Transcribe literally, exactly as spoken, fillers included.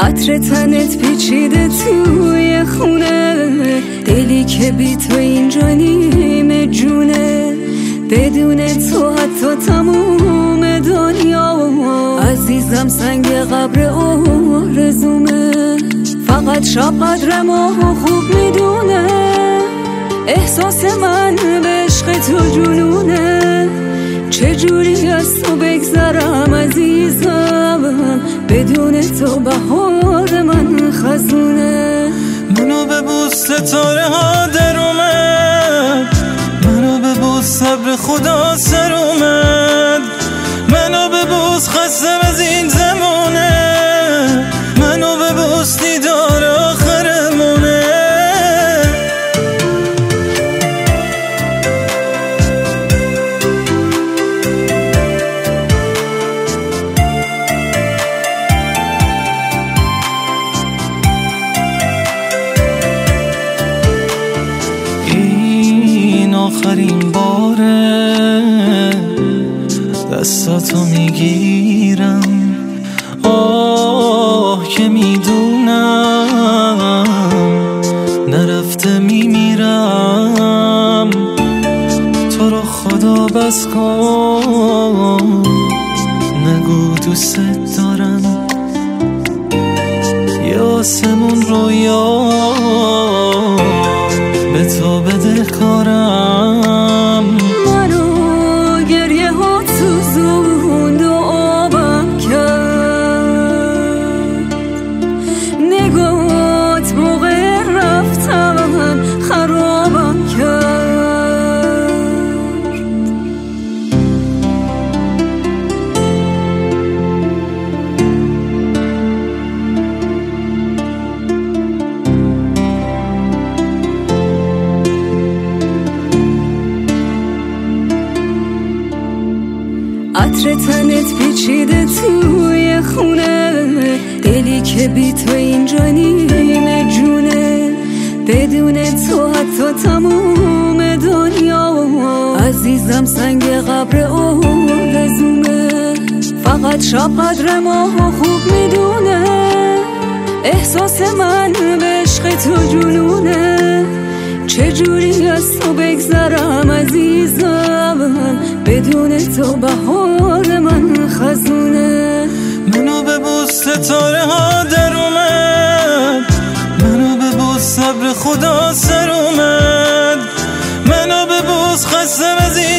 عطر تنت پیچیده توی خونه، دلی که بی تو اینجا نیمه جونه. بدون تو حتی تموم دنیا عزیزم سنگ قبر آرزومه. فقط شب قدر ما خوب میدونه، احساس من به عشق تو جنونه. چجوری از تو بگذرم عزیزم، بدون تو بهار من خزونه. منو ببوس ستاره ها در اومد، منو ببوس صبر خدا سر اومد. منو ببوس خستم از این زمونه، منو ببوس دیدار آخرمونه. آخرین باره دستاتو میگیرم، آه که میدونم نرفته میمیرم. تو رو خدا بس کن، نگو دوست دارم. یه آسمون رویا به تو بده کارم. منو گریه ها تو زون آبم کرد، نگات موقع رفتن خرابم کرد. عطر تنت پیچیده توی خونه، دلی که بی تو اینجا نیمه جونه. بدون تو حتی تموم دنیا عزیزم سنگ قبر آرزومه. فقط شب قدر ما خوب میدونه، احساس من به عشق تو جنونه. چجوری از تو بگذرم عزیزم، بدون تو بهار من خزونه. منو ببوس ستاره ها در اومد، منو ببوس صبر خدا سر اومد. منو ببوس خستم از این